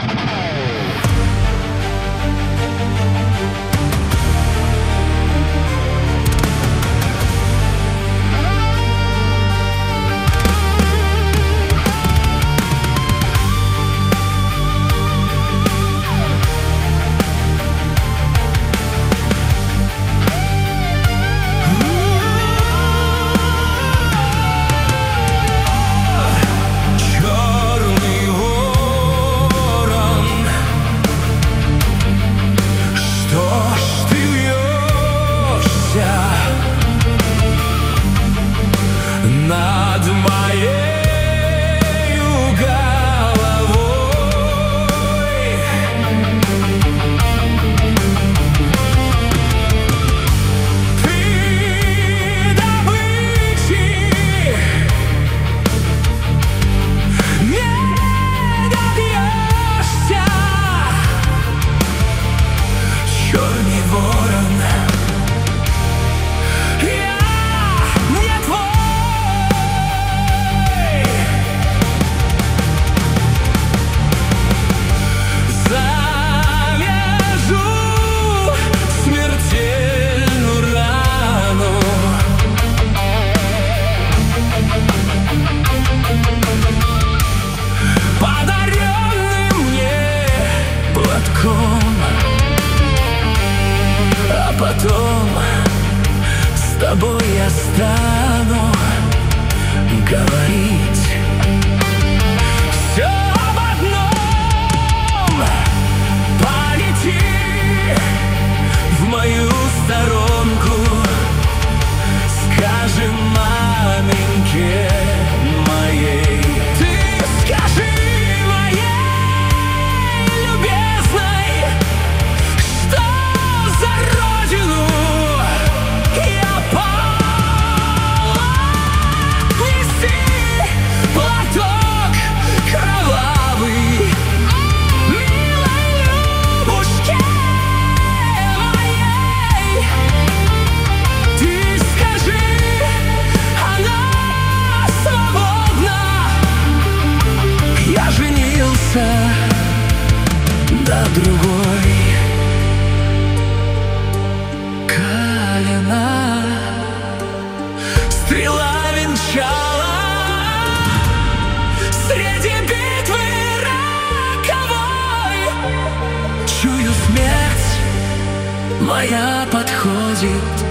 Над моею головой ты добычи не добьешься, черный ворон. А потом с тобой я стану говорить все об одном. Полети в мою сторонку, скажи маменьке моей. Ты скажи на другой. Калина стрела венчала среди битвы роковой. Чую, смерть моя подходит.